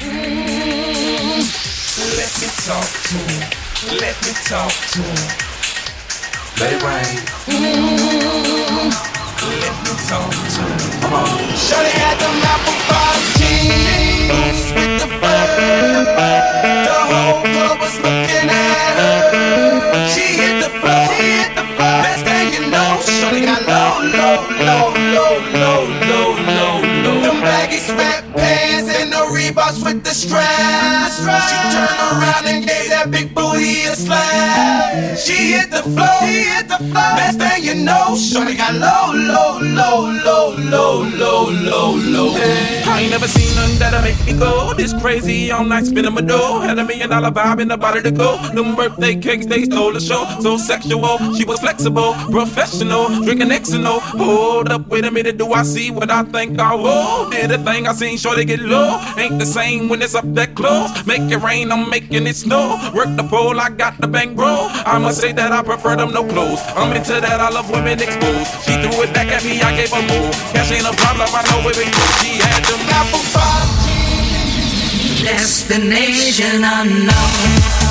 Let me talk to him. Let me talk to him. Let it rain. Let me talk to him. Come on. Shorty had them apple bottom jeans with the fur. The whole club was looking at her. She hit the floor. Best thing you know, shorty got low. Them baggy sweatpants and the Reeboks with the straps. She turned around and gave that big booty a slap. She hit the floor. Best thing you know, shorty got low. I ain't never seen nothing that'll make me go this crazy all night spinning my dough. Had $1 million vibe in the body to go. Them birthday cakes, they stole the show. So sexual, she was flexible, professional, drinking Xano. Hold up, wait a minute, do I see what I think I will? Did a thing I seen, sure they get low. Ain't the same when it's up that close. Make it rain, I'm making it snow. Work the pole, I got the bang bro. I must say that I prefer them no clothes. I'm into that, I love women exposed. She threw it back at me, I gave her move. Cash ain't a problem, I know where we go. She had them apple bottom jeans. Destination unknown.